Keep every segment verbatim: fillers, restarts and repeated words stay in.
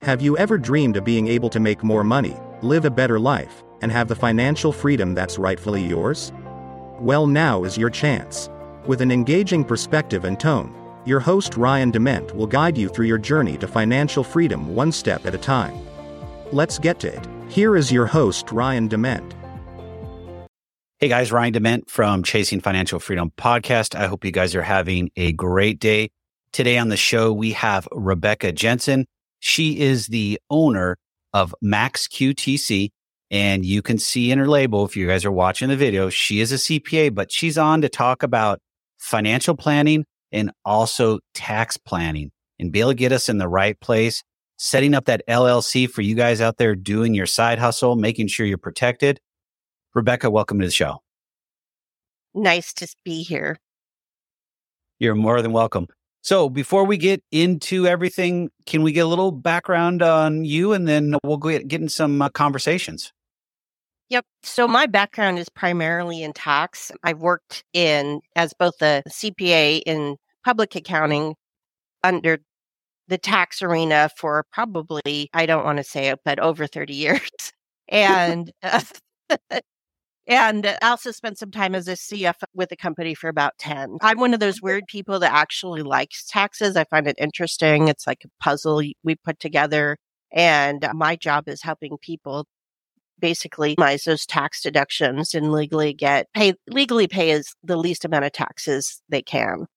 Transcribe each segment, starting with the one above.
Have you ever dreamed of being able to make more money, live a better life, and have the financial freedom that's rightfully yours? Well, now is your chance. With an engaging perspective and tone, your host Ryan Dement will guide you through your journey to financial freedom one step at a time. Let's get to it. Here is your host Ryan Dement. Hey guys, Ryan Dement from Chasing Financial Freedom podcast. I hope you guys are having a great day. Today on the show, we have Rebecca Jensen. She is the owner of Max Q T C, and you can see in her label, if you guys are watching the video, she is a C P A, but she's on to talk about financial planning and also tax planning and be able to get us in the right place, setting up that L L C for you guys out there doing your side hustle, making sure you're protected. Rebecca, welcome to the show. Nice to be here. You're more than welcome. So before we get into everything, can we get a little background on you and then we'll get, get in some uh, conversations? Yep. So my background is primarily in tax. I've worked in as both a C P A in public accounting under the tax arena for probably, I don't want to say it, but over thirty years. And uh, And I also spent some time as a C F O with the company for about ten. I'm one of those weird people that actually likes taxes. I find it interesting. It's like a puzzle we put together. And my job is helping people basically minimize those tax deductions and legally get pay, legally pay as the least amount of taxes they can.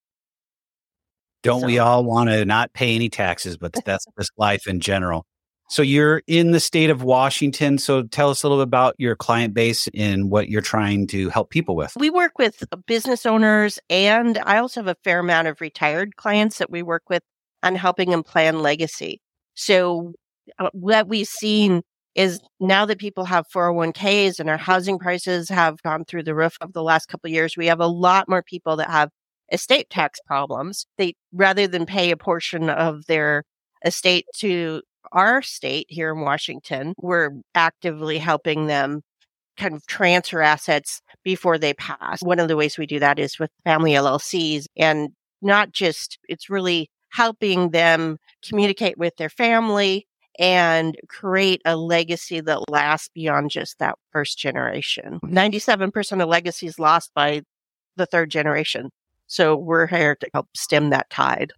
Don't So- we all want to not pay any taxes, but that's just life in general. So you're in the state of Washington. So tell us a little bit about your client base and what you're trying to help people with. We work with business owners, and I also have a fair amount of retired clients that we work with on helping them plan legacy. So uh, what we've seen is now that people have four oh one k's and our housing prices have gone through the roof over the last couple of years, we have a lot more people that have estate tax problems. They, rather than pay a portion of their estate to our state here in Washington, we're actively helping them kind of transfer assets before they pass. One of the ways we do that is with family L L Cs, and not just, it's really helping them communicate with their family and create a legacy that lasts beyond just that first generation. ninety-seven percent of legacy is lost by the third generation. So we're here to help stem that tide.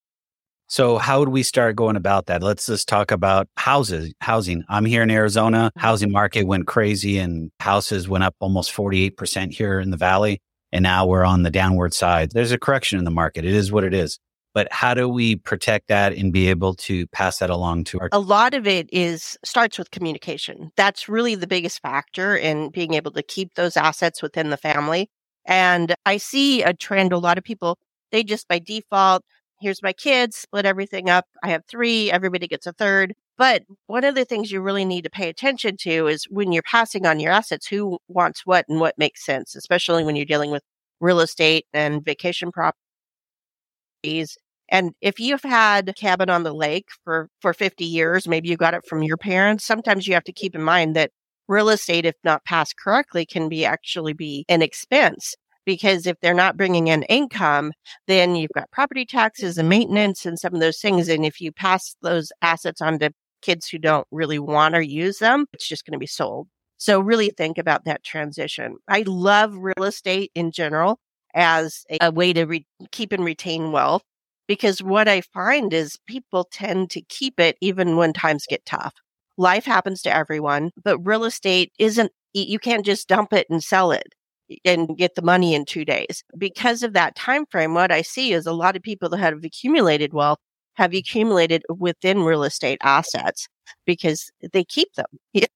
So how would we start going about that? Let's just talk about houses, housing. I'm here in Arizona. Housing market went crazy and houses went up almost forty-eight percent here in the Valley. And now we're on the downward side. There's a correction in the market. It is what it is. But how do we protect that and be able to pass that along to our... A lot of it is starts with communication. That's really the biggest factor in being able to keep those assets within the family. And I see a trend. A lot of people, they just by default, here's my kids, split everything up. I have three, everybody gets a third. But one of the things you really need to pay attention to is when you're passing on your assets, who wants what and what makes sense, especially when you're dealing with real estate and vacation properties. And if you've had a cabin on the lake for, for fifty years, maybe you got it from your parents, sometimes you have to keep in mind that real estate, if not passed correctly, can be actually be an expense. Because if they're not bringing in income, then you've got property taxes and maintenance and some of those things. And if you pass those assets on to kids who don't really want or use them, it's just going to be sold. So really think about that transition. I love real estate in general as a, a way to re- keep and retain wealth, because what I find is people tend to keep it even when times get tough. Life happens to everyone, but real estate isn't, you can't just dump it and sell it and get the money in two days. Because of that time frame, what I see is a lot of people that have accumulated wealth have accumulated within real estate assets because they keep them.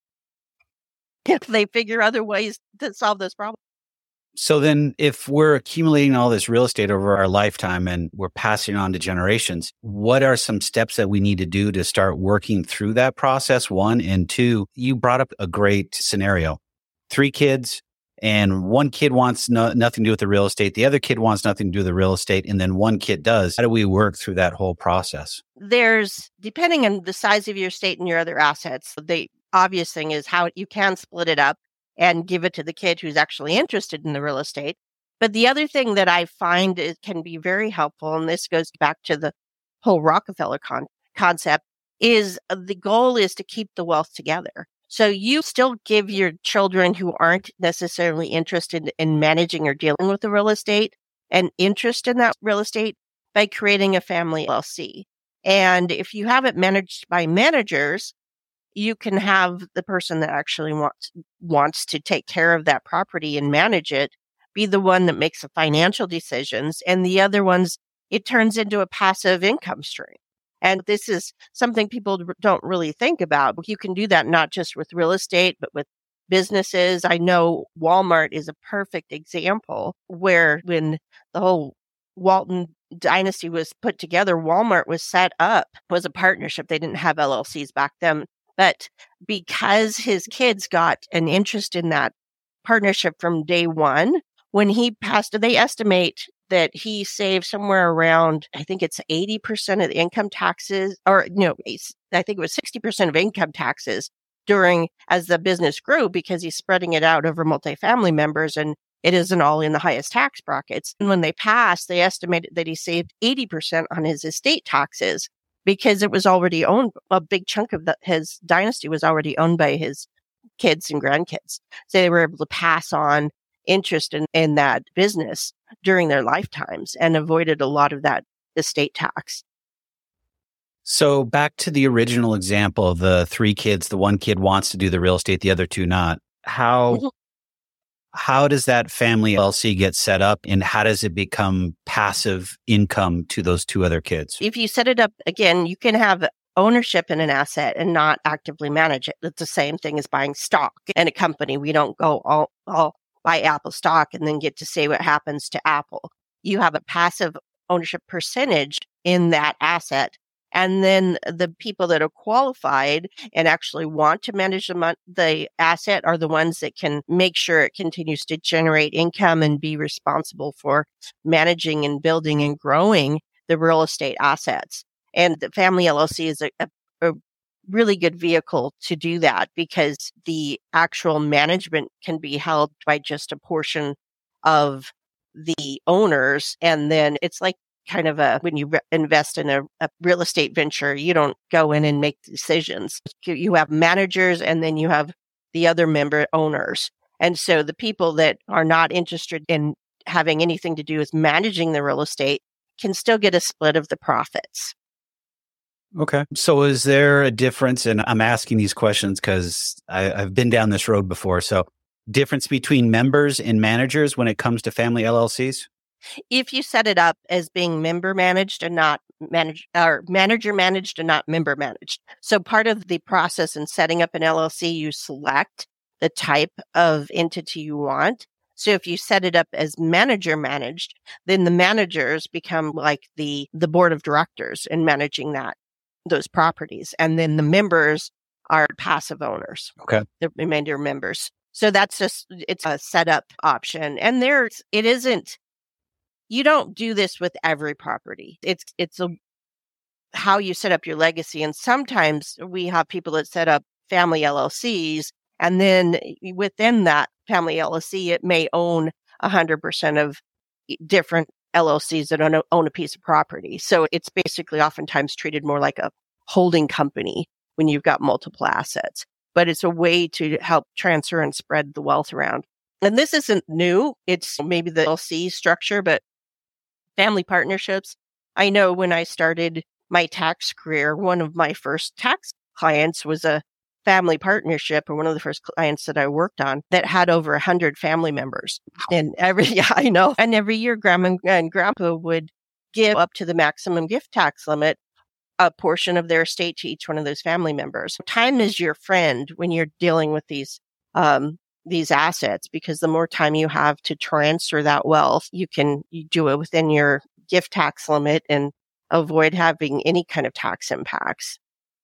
If they figure other ways to solve those problems. So then if we're accumulating all this real estate over our lifetime and we're passing on to generations, what are some steps that we need to do to start working through that process? One, and two, you brought up a great scenario. Three kids, and one kid wants no, nothing to do with the real estate. The other kid wants nothing to do with the real estate. And then one kid does. How do we work through that whole process? There's, depending on the size of your estate and your other assets, the obvious thing is how you can split it up and give it to the kid who's actually interested in the real estate. But the other thing that I find it can be very helpful, and this goes back to the whole Rockefeller con- concept, is uh, the goal is to keep the wealth together. So you still give your children who aren't necessarily interested in managing or dealing with the real estate an interest in that real estate by creating a family L L C. And if you have it managed by managers, you can have the person that actually wants wants to take care of that property and manage it be the one that makes the financial decisions, and the other ones, it turns into a passive income stream. And this is something people don't really think about. You can do that not just with real estate, but with businesses. I know Walmart is a perfect example where when the whole Walton dynasty was put together, Walmart was set up, was a partnership. They didn't have L L Cs back then. But because his kids got an interest in that partnership from day one, when he passed, they estimate that he saved somewhere around, I think it's eighty percent of the income taxes, or no, I think it was sixty percent of income taxes during, as the business grew, because he's spreading it out over multifamily members and it isn't all in the highest tax brackets. And when they passed, they estimated that he saved eighty percent on his estate taxes because it was already owned. A big chunk of the, his dynasty was already owned by his kids and grandkids. So they were able to pass on interest in, in that business during their lifetimes and avoided a lot of that estate tax. So back to the original example of the three kids, the one kid wants to do the real estate, the other two not. How mm-hmm. how does that family L L C get set up and how does it become passive income to those two other kids? If you set it up, again, you can have ownership in an asset and not actively manage it. It's the same thing as buying stock in a company. We don't go all, all buy Apple stock and then get to say what happens to Apple. You have a passive ownership percentage in that asset. And then the people that are qualified and actually want to manage the, mon- the asset are the ones that can make sure it continues to generate income and be responsible for managing and building and growing the real estate assets. And the family L L C is a, a, a really good vehicle to do that because the actual management can be held by just a portion of the owners. And then it's like kind of a, when you re- invest in a, a real estate venture, you don't go in and make decisions. You have managers and then you have the other member owners. And so the people that are not interested in having anything to do with managing the real estate can still get a split of the profits. Okay. So is there a difference? And I'm asking these questions because I've been down this road before. So difference between members and managers when it comes to family L L Cs? If you set it up as being member managed and not managed, or manager managed and not member managed. So part of the process in setting up an L L C, you select the type of entity you want. So if you set it up as manager managed, then the managers become like the, the board of directors in managing that, those properties. And then the members are passive owners. Okay. The remainder members. So that's just, it's a setup option. And there's, it isn't, you don't do this with every property. It's, it's a, how you set up your legacy. And sometimes we have people that set up family L L Cs. And then within that family L L C, it may own one hundred percent of different L L Cs that own a, own a piece of property. So it's basically oftentimes treated more like a holding company when you've got multiple assets. But it's a way to help transfer and spread the wealth around. And this isn't new. It's maybe the L L C structure, but family partnerships. I know when I started my tax career, one of my first tax clients was a family partnership, or one of the first clients that I worked on that had over a hundred family members. And every, yeah, I know. And every year grandma and grandpa would give up to the maximum gift tax limit a portion of their estate to each one of those family members. Time is your friend when you're dealing with these, um, these assets, because the more time you have to transfer that wealth, you can you do it within your gift tax limit and avoid having any kind of tax impacts.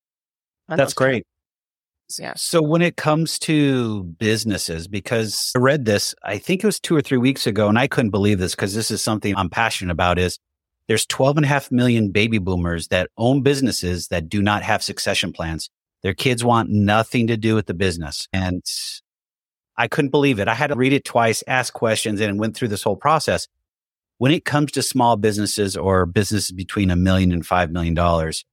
That's great. Yeah. So when it comes to businesses, because I read this, I think it was two or three weeks ago, and I couldn't believe this because this is something I'm passionate about, is there's twelve and a half million baby boomers that own businesses that do not have succession plans. Their kids want nothing to do with the business. And I couldn't believe it. I had to read it twice, ask questions, and went through this whole process. When it comes to small businesses or businesses between a million and five million dollars,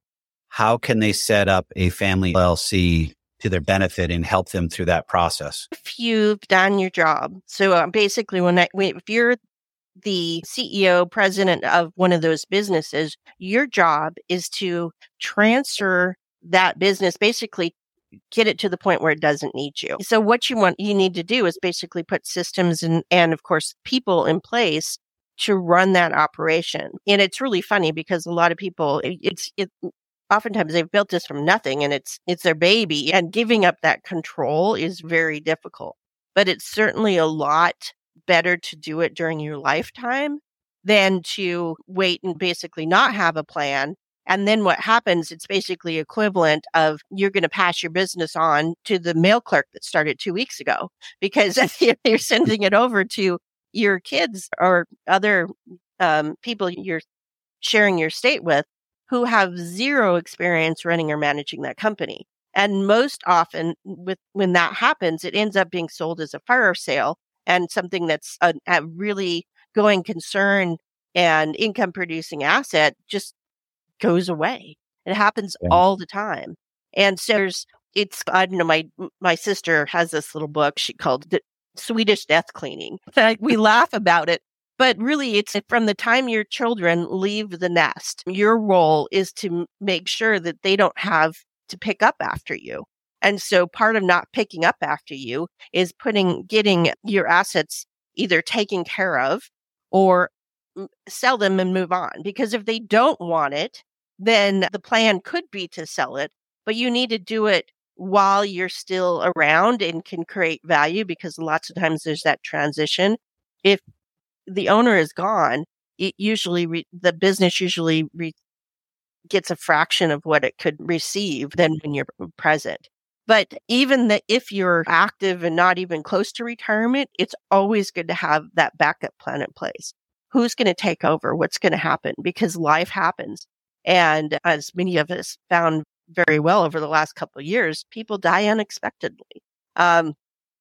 how can they set up a family L L C to their benefit and help them through that process? If you've done your job. So uh, basically, when I, when, if you're the C E O, president of one of those businesses, your job is to transfer that business, basically get it to the point where it doesn't need you. So what you want, you need to do is basically put systems and, and of course, people in place to run that operation. And it's really funny because a lot of people, it, it's, it, oftentimes they've built this from nothing and it's, it's their baby, and giving up that control is very difficult, but it's certainly a lot better to do it during your lifetime than to wait and basically not have a plan. And then what happens, it's basically equivalent of you're going to pass your business on to the mail clerk that started two weeks ago, because you're sending it over to your kids or other um, people you're sharing your estate with who have zero experience running or managing that company. And most often with when that happens, it ends up being sold as a fire sale, and something that's a, a really going concern and income producing asset just goes away. It happens yeah. all the time. And so there's, it's, I don't know, my, my sister has this little book she called the Swedish Death Cleaning. We laugh about it, but really it's from the time your children leave the nest, your role is to make sure that they don't have to pick up after you. And so part of not picking up after you is putting, getting your assets either taken care of or sell them and move on. Because if they don't want it, then the plan could be to sell it, but you need to do it while you're still around and can create value, because lots of times there's that transition. If the owner is gone, it usually, re- the business usually re- gets a fraction of what it could receive than when you're present. But even that, if you're active and not even close to retirement, it's always good to have that backup plan in place. Who's going to take over? What's going to happen? Because life happens. And as many of us found very well over the last couple of years, people die unexpectedly. Um,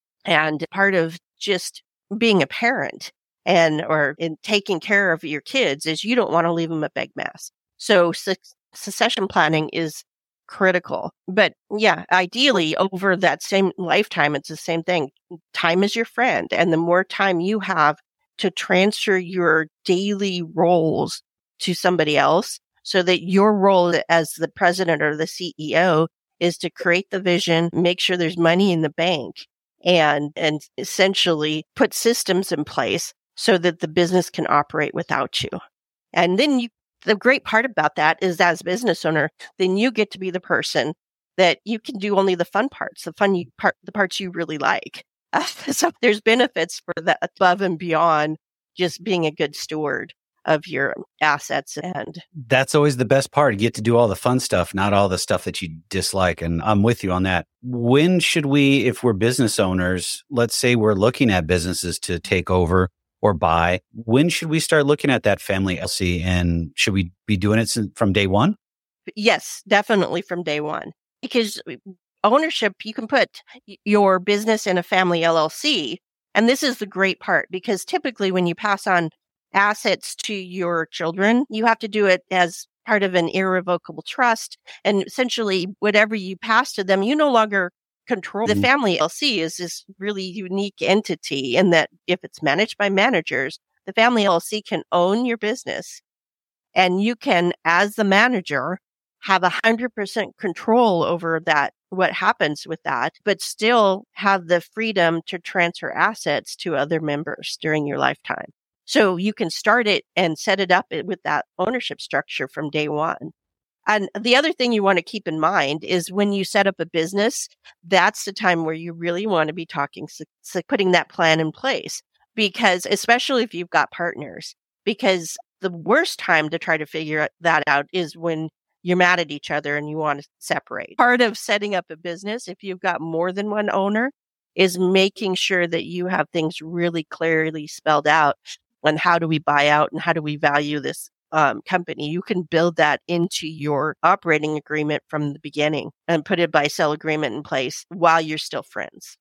and part of just being a parent and or in taking care of your kids is you don't want to leave them a big mess. So su- succession planning is critical. But yeah, ideally over that same lifetime, it's the same thing. Time is your friend. And the more time you have to transfer your daily roles to somebody else, so that your role as the president or the C E O is to create the vision, make sure there's money in the bank, and and essentially put systems in place so that the business can operate without you. And then you, the great part about that is, as a business owner, then you get to be the person that you can do only the fun parts, the fun you, part, the parts you really like. Uh, so there's benefits for that above and beyond just being a good steward of your assets. And that's always the best part. You get to do all the fun stuff, not all the stuff that you dislike. And I'm with you on that. When should we, if we're business owners, let's say we're looking at businesses to take over or buy, when should we start looking at that family L L C? And should we be doing it from day one? Yes, definitely from day one. Because ownership, you can put your business in a family L L C. And this is the great part, because typically when you pass on assets to your children, you have to do it as part of an irrevocable trust. And essentially, whatever you pass to them, you no longer control. The family L L C is this really unique entity in that if it's managed by managers, the family L L C can own your business. And you can, as the manager, have one hundred percent control over that, what happens with that, but still have the freedom to transfer assets to other members during your lifetime. So you can start it and set it up with that ownership structure from day one. And the other thing you want to keep in mind is when you set up a business, that's the time where you really want to be talking, so putting that plan in place, because especially if you've got partners, because the worst time to try to figure that out is when you're mad at each other and you want to separate. Part of setting up a business, if you've got more than one owner, is making sure that you have things really clearly spelled out. And how do we buy out and how do we value this um, company? You can build that into your operating agreement from the beginning and put a buy-sell agreement in place while you're still friends.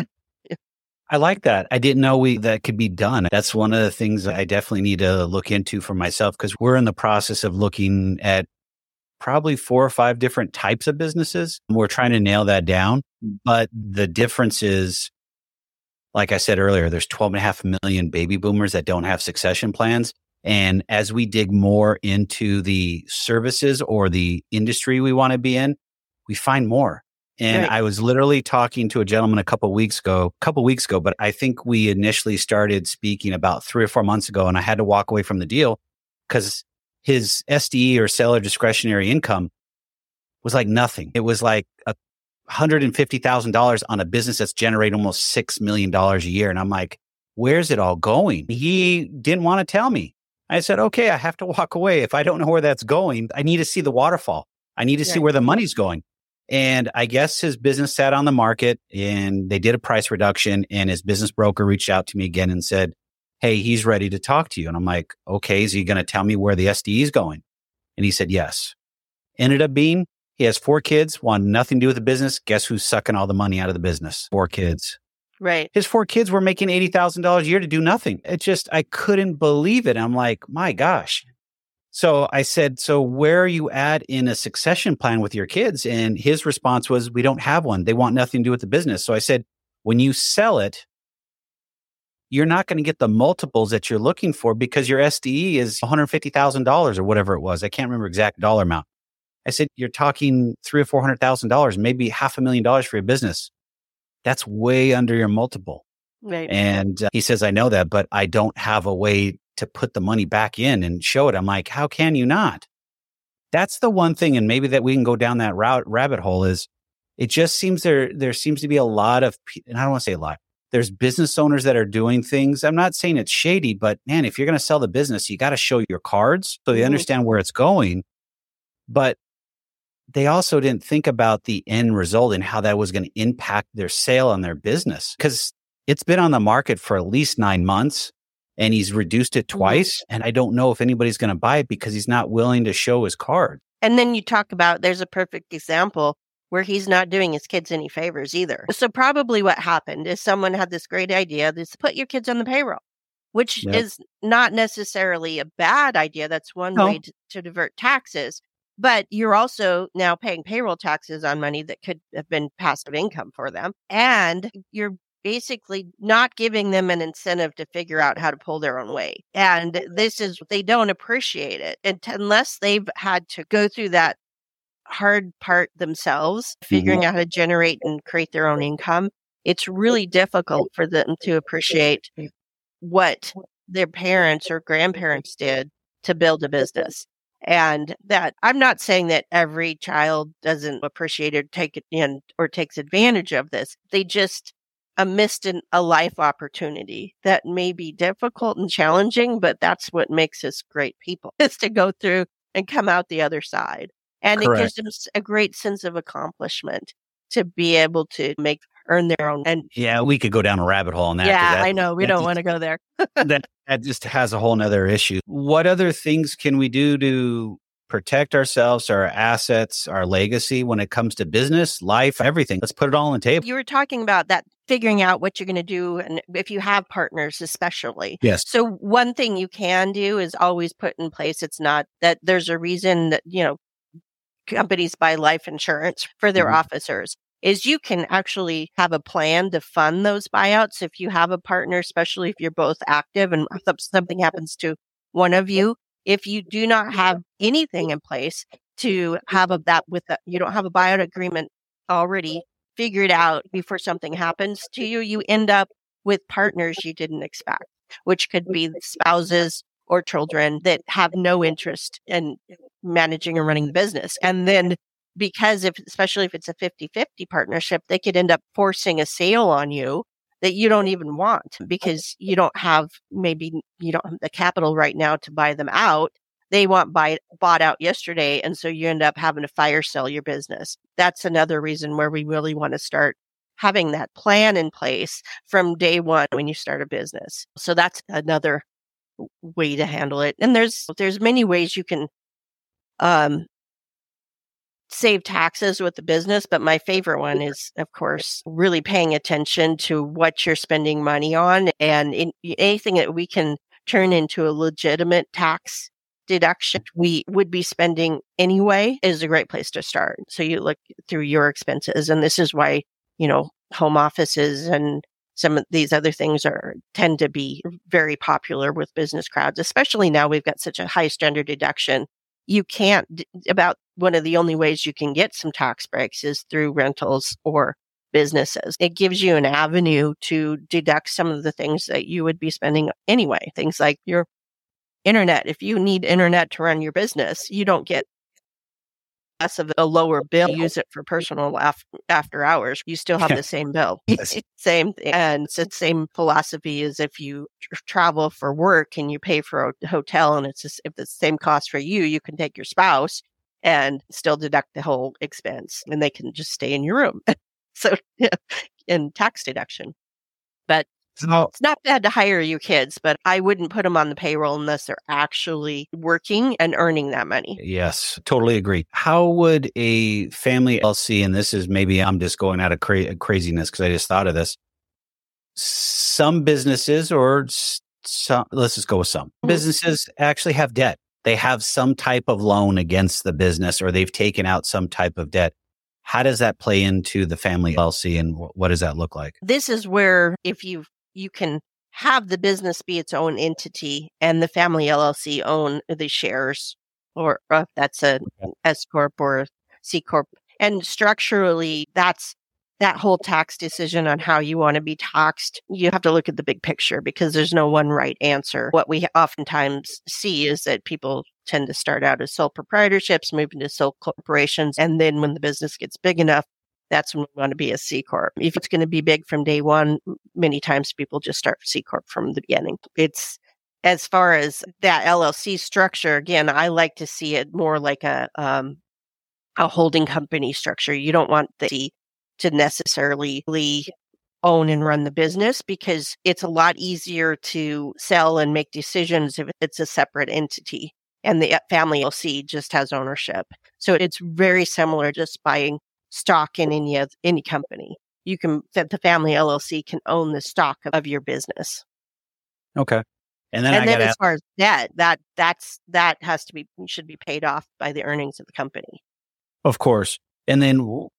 I like that. I didn't know we that could be done. That's one of the things I definitely need to look into for myself, because we're in the process of looking at probably four or five different types of businesses. We're trying to nail that down. But the difference is, like I said earlier, there's twelve and a half million baby boomers that don't have succession plans. And as we dig more into the services or the industry we want to be in, we find more. And Right. I was literally talking to a gentleman a couple weeks ago, couple weeks ago, but I think we initially started speaking about three or four months ago, and I had to walk away from the deal because his S D E or seller discretionary income was like nothing. It was like a one hundred fifty thousand dollars on a business that's generating almost six million dollars a year. And I'm like, where's it all going? He didn't want to tell me. I said, okay, I have to walk away. If I don't know where that's going, I need to see the waterfall. I need to see Right. where the money's going. And I guess his business sat on the market and they did a price reduction, and his business broker reached out to me again and said, hey, he's ready to talk to you. And I'm like, okay, is he going to tell me where the S D E is going? And he said, yes. Ended up being, he has four kids, wanted nothing to do with the business. Guess who's sucking all the money out of the business? Four kids. Right. His four kids were making eighty thousand dollars a year to do nothing. It just, I couldn't believe it. I'm like, my gosh. So I said, so where are you at in a succession plan with your kids? And his response was, we don't have one. They want nothing to do with the business. So I said, when you sell it, you're not going to get the multiples that you're looking for because your S D E is one hundred fifty thousand dollars or whatever it was. I can't remember exact dollar amount. I said, you're talking three or four hundred thousand dollars, maybe half a million dollars for your business. That's way under your multiple. Right. And uh, he says, I know that, but I don't have a way to put the money back in and show it. I'm like, how can you not? That's the one thing. And maybe that we can go down that route, rabbit hole is it just seems there, there seems to be a lot of, and I don't want to say a lot. There's business owners that are doing things. I'm not saying it's shady, but man, if you're going to sell the business, you got to show your cards so they Mhm. understand where it's going. But they also didn't think about the end result and how that was going to impact their sale on their business. Because it's been on the market for at least nine months and he's reduced it twice. And I don't know if anybody's going to buy it because he's not willing to show his card. And then you talk about there's a perfect example where he's not doing his kids any favors either. So probably what happened is someone had this great idea, this put your kids on the payroll, which Yep. is not necessarily a bad idea. That's one No. way to, to divert taxes. But you're also now paying payroll taxes on money that could have been passive income for them. And you're basically not giving them an incentive to figure out how to pull their own weight. And this is, they don't appreciate it and t- unless they've had to go through that hard part themselves, figuring out how to generate and create their own income. It's really difficult for them to appreciate what their parents or grandparents did to build a business. And that I'm not saying that every child doesn't appreciate or take it in or takes advantage of this. They just uh, missed an, a life opportunity that may be difficult and challenging, but that's what makes us great people is to go through and come out the other side. And Correct. it gives them s- a great sense of accomplishment to be able to make earn their own. And Yeah, we could go down a rabbit hole on that. 'cause yeah, that- I know we that don't just- want to go there. that that just has a whole nother issue. What other things can we do to protect ourselves, our assets, our legacy when it comes to business, life, everything? Let's put it all on the table. You were talking about that figuring out what you're going to do, and if you have partners, especially. Yes. So one thing you can do is always put in place. It's not that there's a reason that you know companies buy life insurance for their Mhm. officers. Is you can actually have a plan to fund those buyouts if you have a partner, especially if you're both active and if something happens to one of you. If you do not have anything in place to have a, that with a, you don't have a buyout agreement already figured out before something happens to you, you end up with partners you didn't expect, which could be spouses or children that have no interest in managing or running the business. And then because if, especially if it's a fifty-fifty partnership, they could end up forcing a sale on you that you don't even want because you don't have, maybe you don't have the capital right now to buy them out. They want buy bought out yesterday. And so you end up having to fire sell your business. That's another reason where we really want to start having that plan in place from day one when you start a business. So that's another way to handle it. And there's, there's many ways you can, um, save taxes with the business, but my favorite one is, of course, really paying attention to what you're spending money on and in, anything that we can turn into a legitimate tax deduction we would be spending anyway is a great place to start. So you look through your expenses, and this is why, you know, home offices and some of these other things are tend to be very popular with business crowds, especially now we've got such a high standard deduction. You can't, about one of the only ways you can get some tax breaks is through rentals or businesses. It gives you an avenue to deduct some of the things that you would be spending anyway. Things like your internet. If you need internet to run your business, you don't get less of a lower bill. Use it for personal af- after hours. You still have the same bill. Same thing. And it's the same philosophy as if you tr- travel for work and you pay for a hotel, and it's just, if it's the same cost for you, you can take your spouse and still deduct the whole expense, and they can just stay in your room. So, in tax deduction. But So, it's not bad to hire your kids, but I wouldn't put them on the payroll unless they're actually working and earning that money. yes, totally agree. How would a family L L C, and this is maybe I'm just going out of cra- craziness because I just thought of this. Some businesses, or s- some, let's just go with some Mhm. businesses actually have debt. They have some type of loan against the business, or they've taken out some type of debt. How does that play into the family L L C, and wh- what does that look like? This is where if you you can have the business be its own entity and the family L L C own the shares, or uh, that's a Okay. S corp or a C corp. And structurally, that's that whole tax decision on how you want to be taxed. You have to look at the big picture because there's no one right answer. What we oftentimes see is that people tend to start out as sole proprietorships, move into sole corporations, and then when the business gets big enough, that's when we want to be a C corp. If it's going to be big from day one, many times people just start C corp from the beginning. It's as far as that L L C structure. Again, I like to see it more like a um, a holding company structure. You don't want the to necessarily own and run the business because it's a lot easier to sell and make decisions if it's a separate entity. And the family L L C just has ownership. So it's very similar just buying stock in any of, any company. You can, that the family L L C can own the stock of, of your business. Okay. And then I And got then to as ask, far as debt, that that's that has to be should be paid off by the earnings of the company. of course. And then w-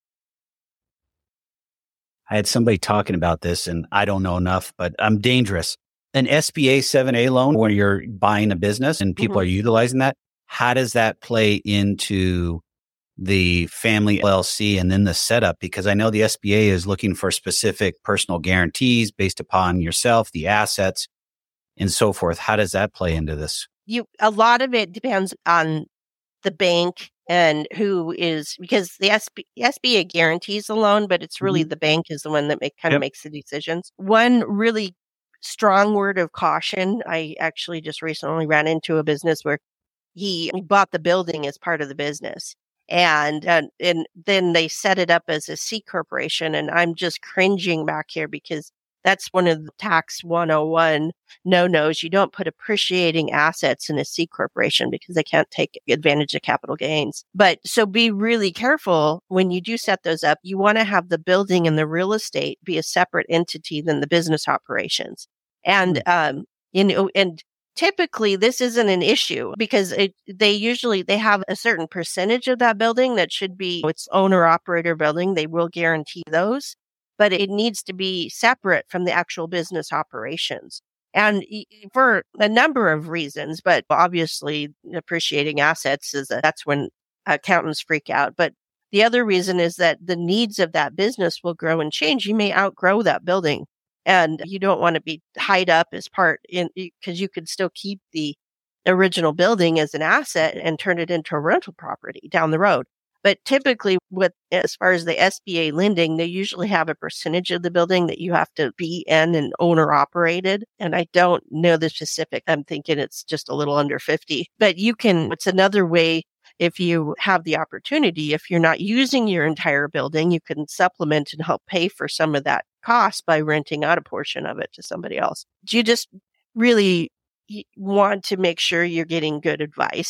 I had somebody talking about this, and I don't know enough, but I'm dangerous. An S B A seven A loan when you're buying a business and people Mhm. are utilizing that, how does that play into the family L L C and then the setup? Because I know the S B A is looking for specific personal guarantees based upon yourself, the assets, and so forth. How does that play into this? You a lot of it depends on the bank and who is, because the S B, S B A guarantees the loan, but it's really the bank is the one that make, kind of Yep. makes the decisions. One really strong word of caution. I actually just recently ran into a business where he bought the building as part of the business. And, uh, and then they set it up as a C corporation. And I'm just cringing back here because that's one of the tax one oh one no-nos. You don't put appreciating assets in a C corporation because they can't take advantage of capital gains. But so be really careful when you do set those up. You want to have the building and the real estate be a separate entity than the business operations. And, um, you know, and typically this isn't an issue because it, they usually, they have a certain percentage of that building that should be its owner operator building. They will guarantee those, but it needs to be separate from the actual business operations. And for a number of reasons, but obviously appreciating assets is that that's when accountants freak out. But the other reason is that the needs of that business will grow and change. You may outgrow that building and you don't want to be tied up as part in, because you could still keep the original building as an asset and turn it into a rental property down the road. But typically with, as far as the S B A lending, they usually have a percentage of the building that you have to be in and owner operated. And I don't know the specific. I'm thinking it's just a little under fifty, but you can, it's another way. If you have the opportunity, if you're not using your entire building, you can supplement and help pay for some of that cost by renting out a portion of it to somebody else. You just really want to make sure you're getting good advice.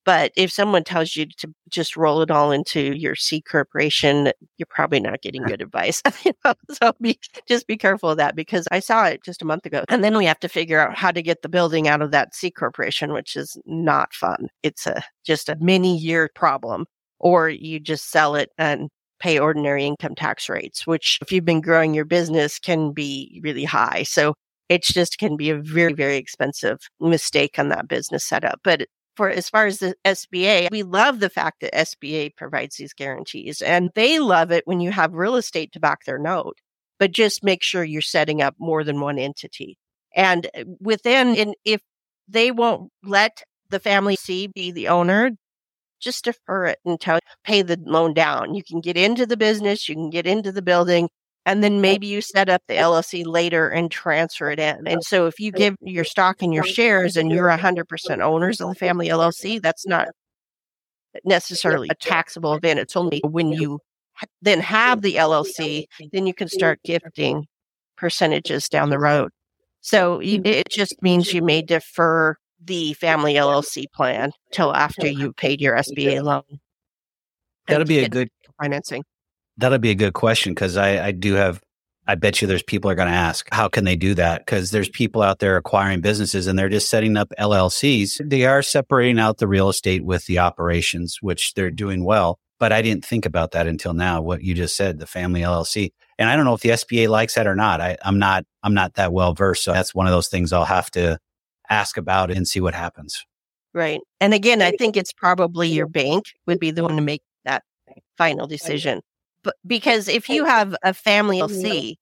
But if someone tells you to just roll it all into your C corporation, you're probably not getting good advice. You know? So be, just be careful of that, because I saw it just a month ago. And then we have to figure out how to get the building out of that C corporation, which is not fun. It's a just a many year problem. Or you just sell it and pay ordinary income tax rates, which if you've been growing your business can be really high. So it's just can be a very, very expensive mistake on that business setup. But for as far as the S B A, we love the fact that S B A provides these guarantees, and they love it when you have real estate to back their note, but just make sure you're setting up more than one entity. And within, and if they won't let the family C be the owner, just defer it until pay the loan down. You can get into the business, you can get into the building, and then maybe you set up the L L C later and transfer it in. And so if you give your stock and your shares and you're one hundred percent owners of the family L L C, that's not necessarily a taxable event. It's only when you then have the L L C, then you can start gifting percentages down the road. So it just means you may defer the family L L C plan till after you paid your S B A loan. That'll be a good financing. That'll be a good question, because I, I do have, I bet you there's people are going to ask, how can they do that? Because there's people out there acquiring businesses and they're just setting up L L Cs. They are separating out the real estate with the operations, which they're doing well. But I didn't think about that until now, what you just said, the family L L C. And I don't know if the S B A likes that or not. I, I'm not, I'm not that well versed. So that's one of those things I'll have to ask about and see what happens. Right. And again, I think it's probably your bank would be the one to make that final decision. But because if you have a family L L C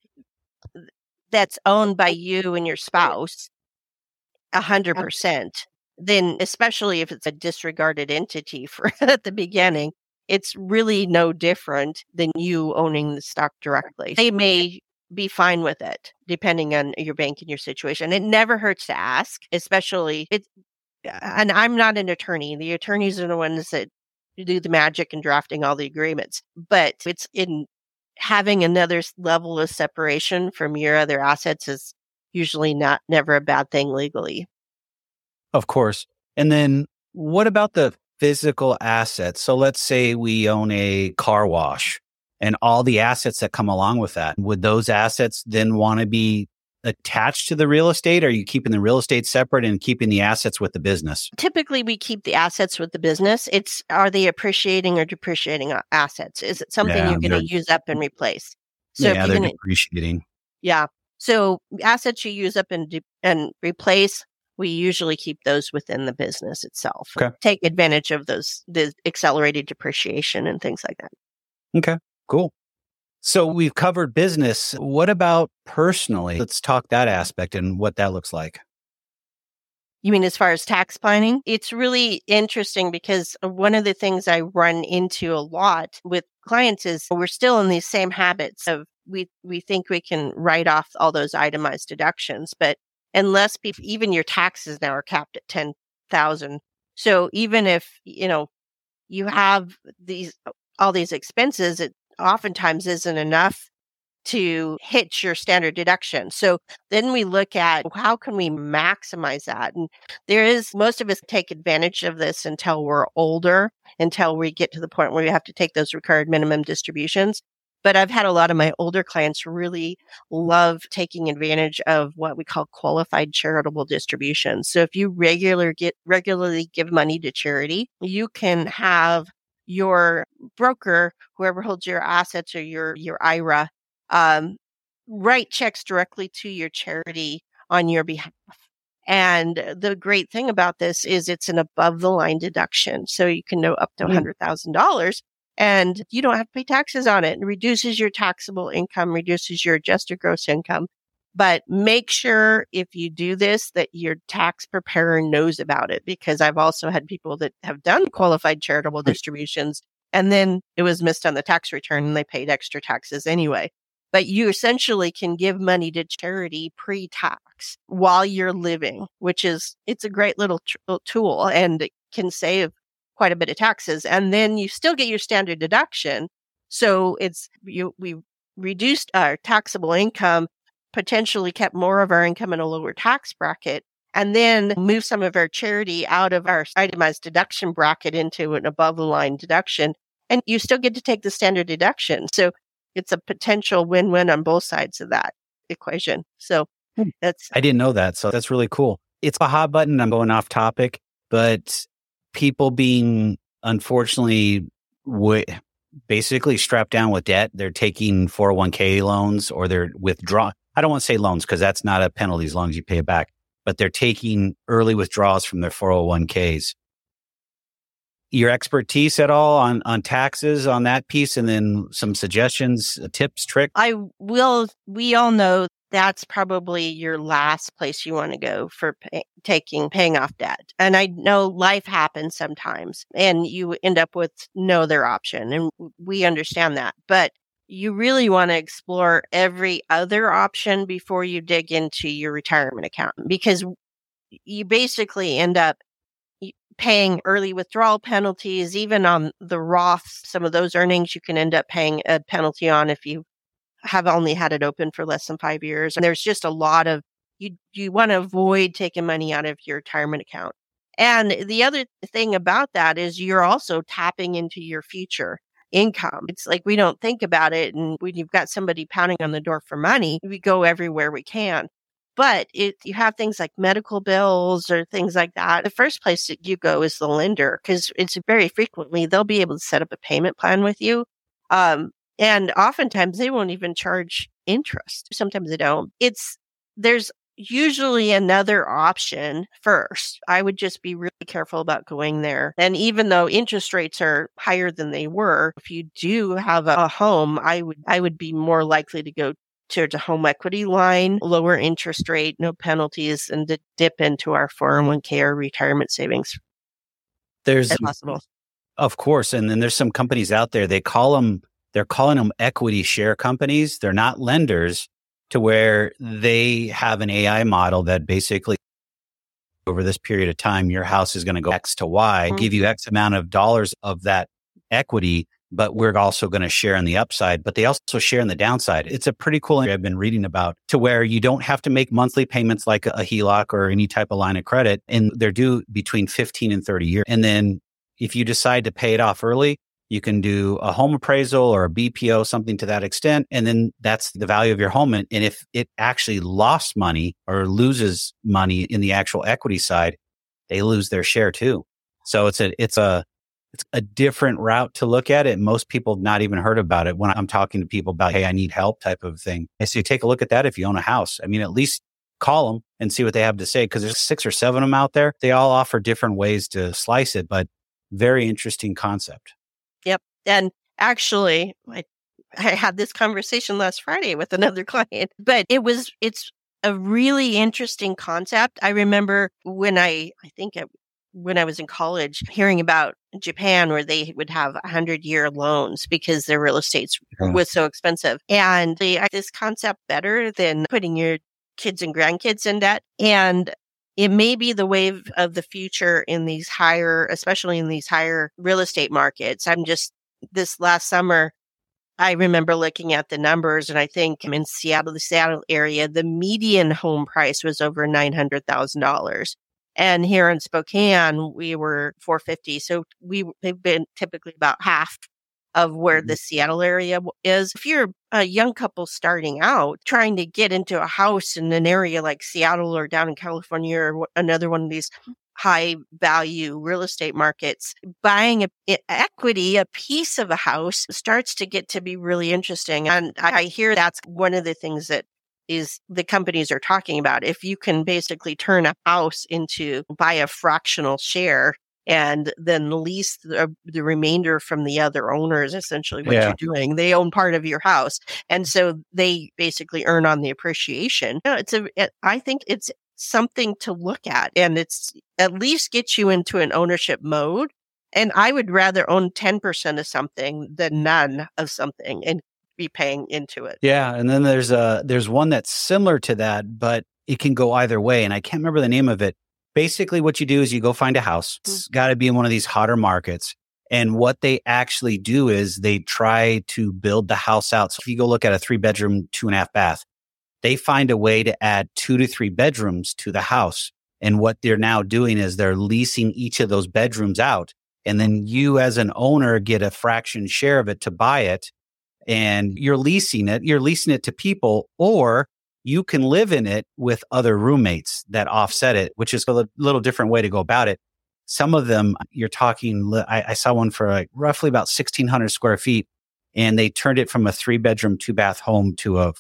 that's owned by you and your spouse a hundred percent, then especially if it's a disregarded entity for at the beginning, it's really no different than you owning the stock directly. They may be fine with it, depending on your bank and your situation. It never hurts to ask, especially it. And I'm not an attorney. The attorneys are the ones that do the magic and drafting all the agreements. But it's in having another level of separation from your other assets is usually not never a bad thing legally. Of course. And then what about the physical assets? So let's say we own a car wash and all the assets that come along with that. Would those assets then want to be attached to the real estate? Or are you keeping the real estate separate and keeping the assets with the business? Typically, we keep the assets with the business. It's, are they appreciating or depreciating assets? Is it something Yeah, you're going they're- to use up and replace? So yeah, if you're they're gonna, depreciating. yeah. So assets you use up and de- and replace, we usually keep those within the business itself. Okay. Take advantage of those, the accelerated depreciation and things like that. Okay, cool. So we've covered business. What about personally? Let's talk that aspect and what that looks like. You mean as far as tax planning? It's really interesting because one of the things I run into a lot with clients is we're still in these same habits of we, we think we can write off all those itemized deductions, but unless people, even your taxes now are capped at ten thousand. So even if, you know, you have these, all these expenses, it oftentimes isn't enough to hit your standard deduction. So then we look at how can we maximize that? And there is, most of us take advantage of this until we're older, until we get to the point where we have to take those required minimum distributions. But I've had a lot of my older clients really love taking advantage of what we call qualified charitable distributions. So if you regular get regularly give money to charity, you can have your broker, whoever holds your assets or your, your I R A, um, write checks directly to your charity on your behalf. And the great thing about this is it's an above the line deduction. So you can know up to one hundred thousand dollars. And you don't have to pay taxes on it. It reduces your taxable income, reduces your adjusted gross income. But make sure if you do this that your tax preparer knows about it, because I've also had people that have done qualified charitable distributions and then it was missed on the tax return and they paid extra taxes anyway. But you essentially can give money to charity pre-tax while you're living, which is, it's a great little t- tool and it can save quite a bit of taxes. And then you still get your standard deduction. So it's, you, we reduced our taxable income, potentially kept more of our income in a lower tax bracket, and then move some of our charity out of our itemized deduction bracket into an above the line deduction. And you still get to take the standard deduction. So it's a potential win-win on both sides of that equation. So that's... I didn't know that. So that's really cool. It's a hot button. I'm going off topic, but people being unfortunately w- basically strapped down with debt. They're taking four oh one k loans or they're withdrawing. I don't want to say loans because that's not a penalty as long as you pay it back, but they're taking early withdrawals from their four oh one k's. Your expertise at all on, on taxes on that piece, and then some suggestions, tips, tricks? I will. We all know that's probably your last place you want to go for pay, taking, paying off debt. And I know life happens sometimes and you end up with no other option. And we understand that. But you really want to explore every other option before you dig into your retirement account, because you basically end up paying early withdrawal penalties. Even on the Roth, some of those earnings you can end up paying a penalty on if you have only had it open for less than five years. And there's just a lot of, you, you want to avoid taking money out of your retirement account. And the other thing about that is you're also tapping into your future income. It's like we don't think about it. And when you've got somebody pounding on the door for money, we go everywhere we can. But if you have things like medical bills or things like that, the first place that you go is the lender, because it's very frequently they'll be able to set up a payment plan with you. Um, and oftentimes they won't even charge interest. Sometimes they don't. It's, there's usually another option first. I would just be really careful about going there. And even though interest rates are higher than they were, if you do have a home, I would, I would be more likely to go to a home equity line, lower interest rate, no penalties, and to dip into our four oh one k or retirement savings. There's, if possible. Of course. And then there's some companies out there, they call them, they're calling them equity share companies. They're not lenders, to where they have an A I model that basically over this period of time, your house is going to go X to Y, mm-hmm. give you X amount of dollars of that equity, but we're also going to share in the upside, but they also share in the downside. It's a pretty cool area I've been reading about, to where you don't have to make monthly payments like a H E L O C or any type of line of credit. And they're due between fifteen and thirty years. And then if you decide to pay it off early, you can do a home appraisal or a B P O, something to that extent. And then that's the value of your home. And if it actually lost money or loses money in the actual equity side, they lose their share too. So it's a, it's a, It's a different route to look at it. Most people have not even heard about it when I'm talking to people about, hey, I need help type of thing. I say, take a look at that if you own a house. I mean, at least call them and see what they have to say, because there's six or seven of them out there. They all offer different ways to slice it, but very interesting concept. Yep. And actually, I, I had this conversation last Friday with another client, but it was, it's a really interesting concept. I remember when I, I think it when I was in college, hearing about Japan, where they would have one hundred year loans because their real estate yeah. was so expensive. And they like this concept better than putting your kids and grandkids in debt. And it may be the wave of the future in these higher, especially in these higher real estate markets. I'm just, this last summer, I remember looking at the numbers, and I think in Seattle, the Seattle area, the median home price was over nine hundred thousand dollars. And here in Spokane, we were four hundred fifty. So we have been typically about half of where the Seattle area is. If you're a young couple starting out, trying to get into a house in an area like Seattle or down in California or another one of these high value real estate markets, buying a, equity, a piece of a house starts to get to be really interesting. And I hear that's one of the things that is the companies are talking about. If you can basically turn a house into, buy a fractional share and then lease the, the remainder from the other owners, essentially what yeah. you're doing. They own part of your house. And so they basically earn on the appreciation. It's a, it, I think it's something to look at, and it's at least get you into an ownership mode. And I would rather own ten percent of something than none of something and be paying into it. Yeah. And then there's a, there's one that's similar to that, but it can go either way. And I can't remember the name of it. Basically what you do is you go find a house. Mm-hmm. It's got to be in one of these hotter markets. And what they actually do is they try to build the house out. So if you go look at a three bedroom, two and a half bath, they find a way to add two to three bedrooms to the house. And what they're now doing is they're leasing each of those bedrooms out. And then you as an owner get a fraction share of it to buy it. And you're leasing it, you're leasing it to people, or you can live in it with other roommates that offset it, which is a li- little different way to go about it. Some of them, you're talking, li- I, I saw one for like roughly about sixteen hundred square feet, and they turned it from a three bedroom, two bath home to a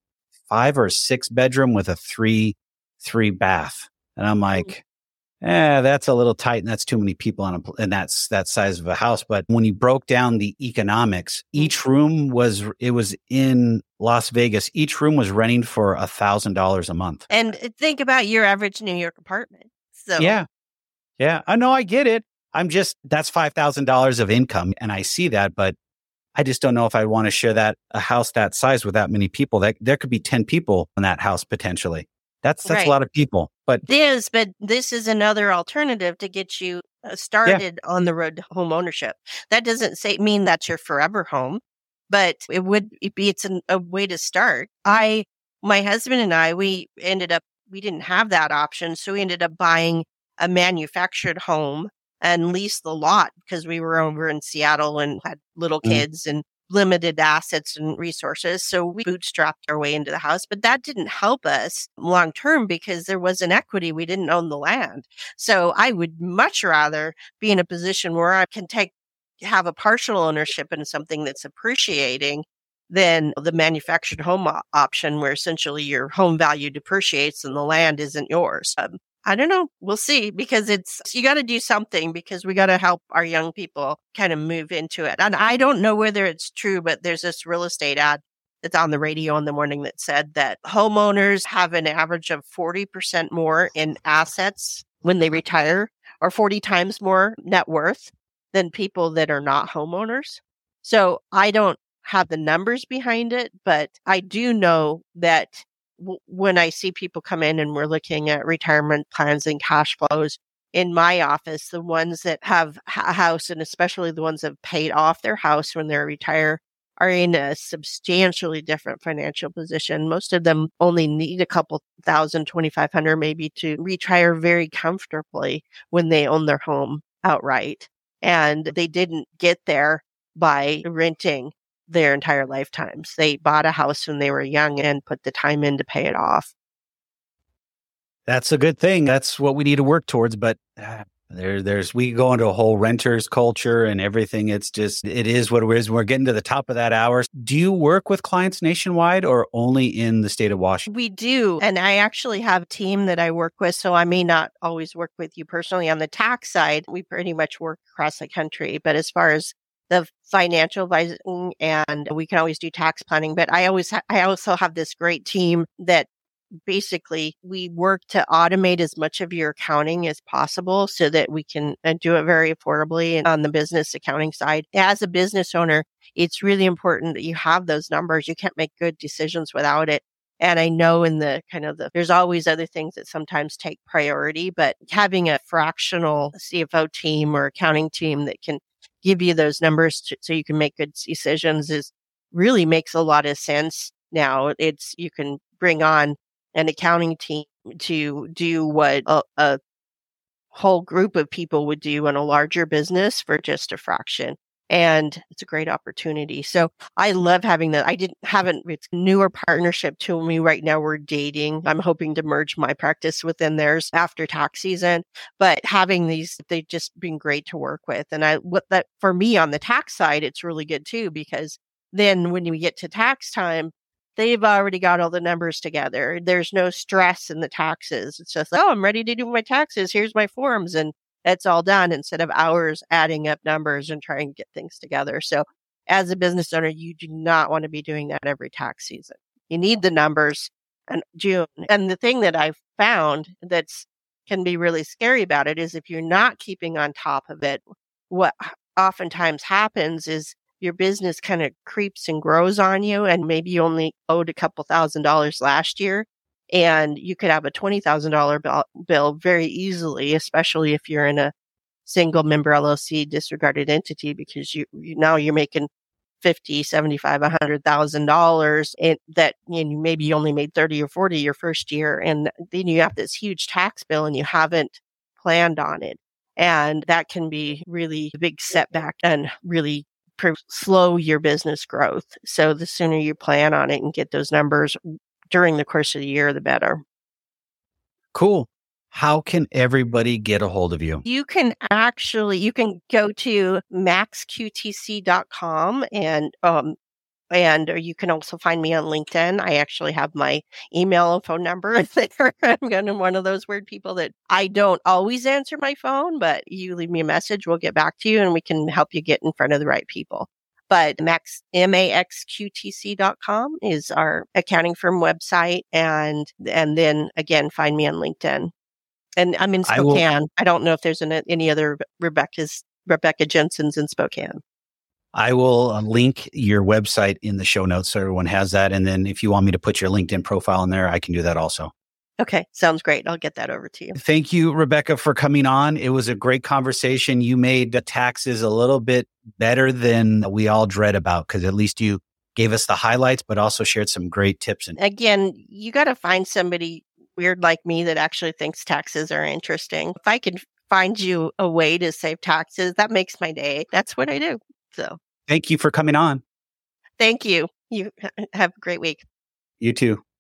five or six bedroom with a three, three bath. And I'm like, eh, that's a little tight and that's too many people on a, pl- and that's that size of a house. But when you broke down the economics, each room was, it was in Las Vegas. Each room was renting for a thousand dollars a month. And think about your average New York apartment. So Yeah. Yeah. I know. I get it. I'm just, that's five thousand dollars of income. And I see that, but I just don't know if I want to share that a house that size with that many people. That there could be ten people in that house potentially. That's that's Right. a lot of people. But It is, but this is another alternative to get you uh, started on the road to home ownership. That doesn't say mean that's your forever home, but it would be, it's an, a way to start. I, my husband and I, we ended up, we didn't have that option. So we ended up buying a manufactured home and leased the lot because we were over in Seattle and had little Mhm. kids and limited assets and resources. So we bootstrapped our way into the house, but that didn't help us long term because there wasn't equity. We didn't own the land. So I would much rather be in a position where I can take, have a partial ownership in something that's appreciating than the manufactured home o- option where essentially your home value depreciates and the land isn't yours. Um, I don't know. We'll see because it's, you got to do something because we got to help our young people kind of move into it. And I don't know whether it's true, but there's this real estate ad that's on the radio in the morning that said that homeowners have an average of forty percent more in assets when they retire or forty times more net worth than people that are not homeowners. So I don't have the numbers behind it, but I do know that w- when I see people come in and we're looking at retirement plans and cash flows in my office, the ones that have a house and especially the ones that have paid off their house when they're retired are in a substantially different financial position. Most of them only need a couple thousand, twenty-five hundred maybe to retire very comfortably when they own their home outright. And they didn't get there by renting their entire lifetimes. They bought a house when they were young and put the time in to pay it off. that's a good thing. That's what we need to work towards. But uh, there, there's, we go into a whole renters culture and everything. It's just, it is what it is. We're getting to the top of that hour. Do you work with clients nationwide or only in the state of Washington? We do. And I actually have a team that I work with. So I may not always work with you personally on the tax side. We pretty much work across the country. But as far as the financial advising, and we can always do tax planning, but I always, ha- I also have this great team that basically we work to automate as much of your accounting as possible so that we can uh, do it very affordably. And on the business accounting side, as a business owner, it's really important that you have those numbers. You can't make good decisions without it. And I know in the kind of the, there's always other things that sometimes take priority, but having a fractional C F O team or accounting team that can give you those numbers to, so you can make good decisions is really makes a lot of sense now. It's, you can bring on an accounting team to do what a, a whole group of people would do in a larger business for just a fraction. And it's a great opportunity. So I love having that. I didn't haven't, it's a newer partnership to me right now. We're dating. I'm hoping to merge my practice within theirs after tax season, but having these, they've just been great to work with. And I, what that for me on the tax side, it's really good too, because then when we get to tax time, they've already got all the numbers together. There's no stress in the taxes. It's just, oh, I'm ready to do my taxes. Here's my forms. And that's all done instead of hours adding up numbers and trying to get things together. So as a business owner, you do not want to be doing that every tax season. You need the numbers in June. And the thing that I've found that's can be really scary about it is if you're not keeping on top of it, what oftentimes happens is your business kind of creeps and grows on you, and maybe you only owed a couple thousand dollars last year, and you could have a twenty thousand dollars bill, bill very easily, especially if you're in a single member L L C disregarded entity, because you, you now you're making fifty, seventy-five, a hundred thousand dollars that you know, maybe you only made thirty or forty your first year. And then you have this huge tax bill and you haven't planned on it. And that can be really a big setback and really pr- slow your business growth. So the sooner you plan on it and get those numbers during the course of the year, the better. Cool. How can everybody get a hold of you? You can actually, you can go to max q t c dot com and, um, and or you can also find me on LinkedIn. I actually have my email and phone number there. I'm kind of one of those weird people that I don't always answer my phone, but you leave me a message, we'll get back to you and we can help you get in front of the right people. But max, M A X Q T C dot com is our accounting firm website. And, and then again, find me on LinkedIn. And I'm in I will- Spokane. I, don't know if there's an, any other Rebecca's, Rebecca Jensen's in Spokane. I will uh, link your website in the show notes so everyone has that. And then if you want me to put your LinkedIn profile in there, I can do that also. Okay. Sounds great. I'll get that over to you. Thank you, Rebecca, for coming on. It was a great conversation. You made the taxes a little bit better than we all dread about because at least you gave us the highlights, but also shared some great tips. And again, you got to find somebody weird like me that actually thinks taxes are interesting. If I can find you a way to save taxes, that makes my day. That's what I do. So thank you for coming on. Thank you. You have a great week. You too.